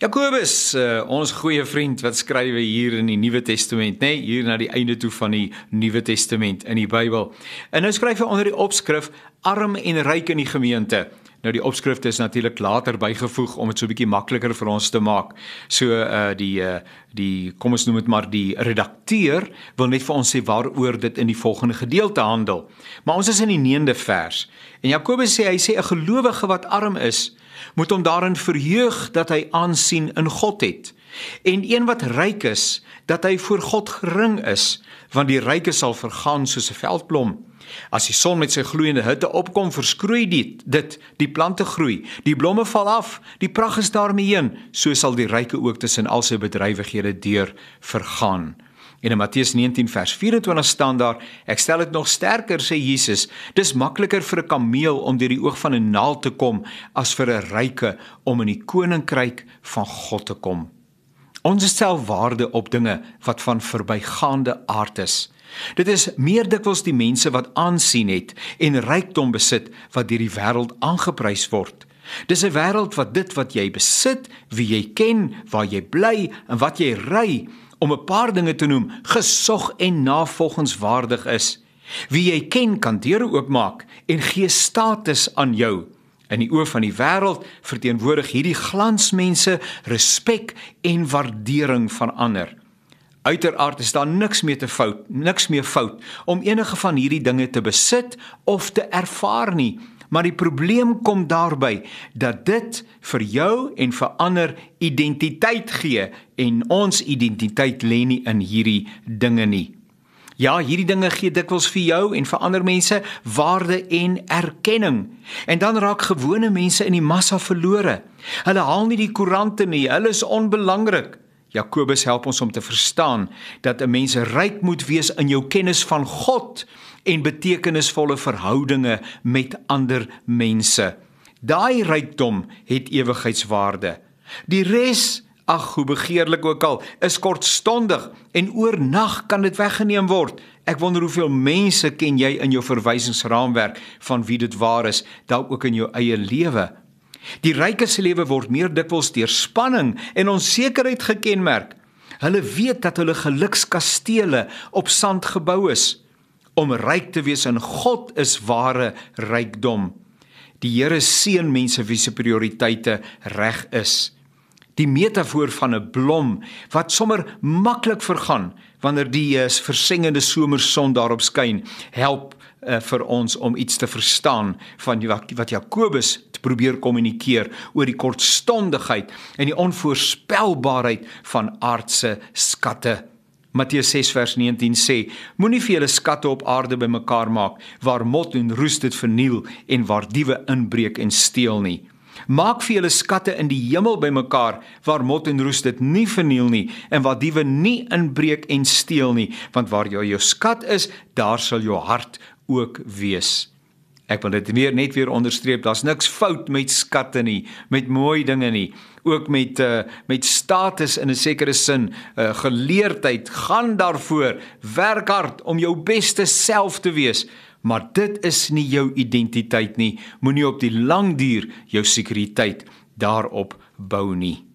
Jakobus, ons goeie vriend wat skryf hier in die Nuwe Testament, hier na die einde toe van die Nuwe Testament in die Bybel. En nou skryf hy onder die opskrif arm en ryk in die gemeente. Nou die opskrifte is natuurlik later bygevoeg om dit so 'n bietjie makliker vir ons te maak. So kom ons noem dit maar die redakteur wil net vir ons sê waaroor dit in die volgende gedeelte handel. Maar ons is in die 9de vers. En Jakobus sê, hy sê 'n gelowige wat arm is, moet hom daarin verheug dat hy aansien in God het. En een wat ryk is, dat hy voor God gering is, want die ryke sal vergaan soos 'n veldblom. As die son met sy gloeiende hitte opkom, verskroei dit, die plante groei, die blomme val af, die pragt is daarmee heen, so sal die ryke ook tussen al sy bedrywighede deur vergaan. En in Matteus 19 vers 24 staan daar, ek stel dit nog sterker, sê Jesus, dis makliker vir 'n kameel om deur die oog van 'n naald te kom, as vir 'n ryke om in die koninkryk van God te kom. Ons stel waarde op dinge wat van verbygaande aard is. Dit is meer dikwels die mense wat aansien het en rykdom besit wat deur die wêreld aangeprys word. Dis 'n wêreld wat dit wat jy besit, wie jy ken, waar jy bly en wat jy ry, om 'n paar dinge te noem, gesog en navolgenswaardig is. Wie jy ken kan deure oopmaak en gee status aan jou. In die oë van die wêreld verteenwoordig hierdie glansmense respek en waardering van ander. Uiteraard is daar niks meer fout om enige van hierdie dinge te besit of te ervaar nie, maar die probleem kom daarby dat dit vir jou en vir ander identiteit gee en ons identiteit lê nie in hierdie dinge nie. Ja, hierdie dinge gee dikwels vir jou en vir ander mense waarde en erkenning. En dan raak gewone mense in die massa verlore. Hulle haal nie die koerante nie, hulle is onbelangrik. Jakobus help ons om te verstaan dat 'n mens ryk moet wees in jou kennis van God en betekenisvolle verhoudinge met ander mense. Daai rykdom het ewigheidswaarde. Die res, ag, hoe begeerlik ook al, is kortstondig en oornag kan dit weggeneem word. Ek wonder hoeveel mense ken jy in jou verwysingsraamwerk van wie dit waar is, dalk ook in jou eie lewe. Die ryke se lewe word meer dikwels deur spanning en onsekerheid gekenmerk. Hulle weet dat hulle gelukskastele op sand gebou is. Om ryk te wees in God is ware rykdom. Die Here seën mense wie se prioriteite reg is. Die metafoor van 'n blom wat sommer maklik vergaan wanneer die versengende somerson daarop skyn, help vir ons om iets te verstaan van wat Jakobus te probeer kommunikeer oor die kortstondigheid en die onvoorspelbaarheid van aardse skatte. Matteus 6 vers 19 sê, moenie vir julle skatte op aarde bymekaar maak, waar mot en roes dit verniel en waar diewe inbreek en steel nie. Maak vir julle skatte in die hemel bymekaar, waar mot en roes dit nie verniel nie, en waar diewe nie inbreek en steel nie, want waar jou skat is, daar sal jou hart ook wees. Ek wil dit net weer onderstreep, daar's niks fout met skatte nie, met mooi dinge nie, ook met status in 'n sekere sin, geleerdheid, gaan daarvoor, werk hard om jou beste self te wees, maar dit is nie jou identiteit nie, moenie op die lang duur jou sekuriteit daarop bou nie.